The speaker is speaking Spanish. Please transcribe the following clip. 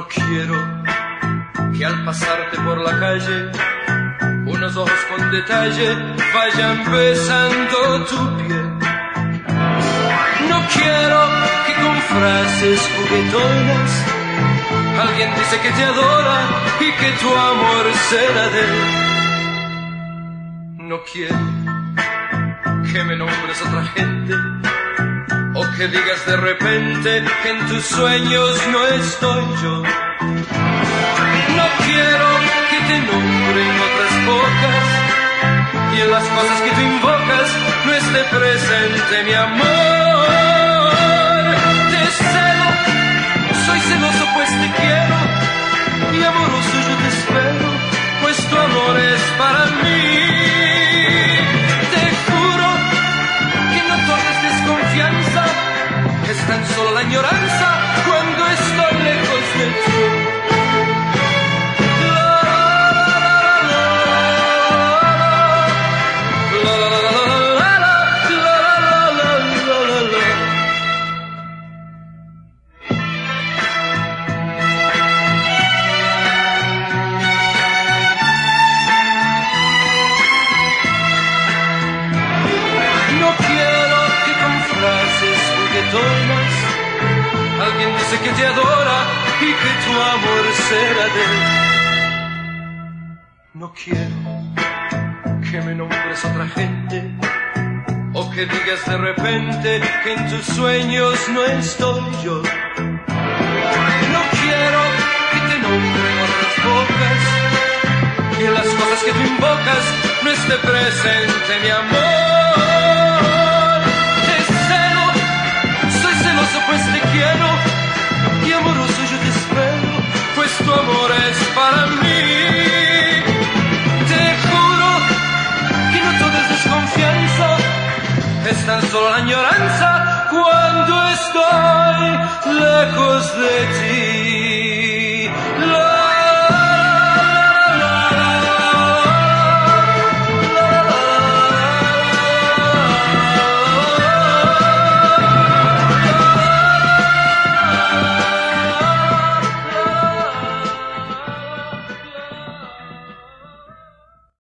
quiero que al pasarte por la calle unos ojos con detalle vayan besando tu piel. No quiero que con frases juguetonas alguien dice que te adora y que tu amor será de él. No quiero que me nombres a otra gente o que digas de repente que en tus sueños no estoy yo. No quiero que te nombren otras bocas y en las cosas que tú invocas no esté presente mi amor. Te celo, soy celoso pues te quiero y amoroso yo te espero, pues tu amor es para mí. Te juro que no tomes desconfianza, es tan solo la añoranza cuando estoy lejos de ti. Alguien dice que te adora y que tu amor será de él. No quiero que me nombres a otra gente o que digas de repente que en tus sueños no estoy yo. No quiero que te nombren otras bocas y en las cosas que tú invocas no esté presente mi amor. Pues te quiero y amoroso yo te espero, pues tu amor es para mí. Te juro que no todo es desconfianza, es tan solo la añoranza cuando estoy